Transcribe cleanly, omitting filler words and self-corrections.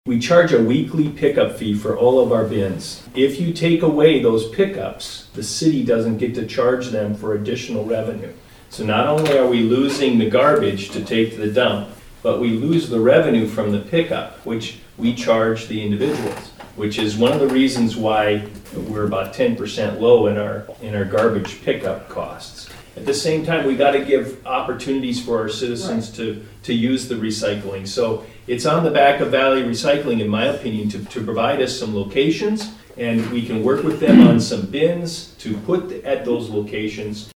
We charge a weekly pickup fee for all of our bins. If you take away those pickups, the city doesn't get to charge them for additional revenue. So not only are we losing the garbage to take to the dump, but we lose the revenue from the pickup, which we charge the individuals, which is one of the reasons why we're about 10% low in our garbage pickup costs. At the same time, we got to give opportunities for our citizens to use the recycling. So it's on the back of Valley Recycling, in my opinion, to provide us some locations, and we can work with them on some bins to put at those locations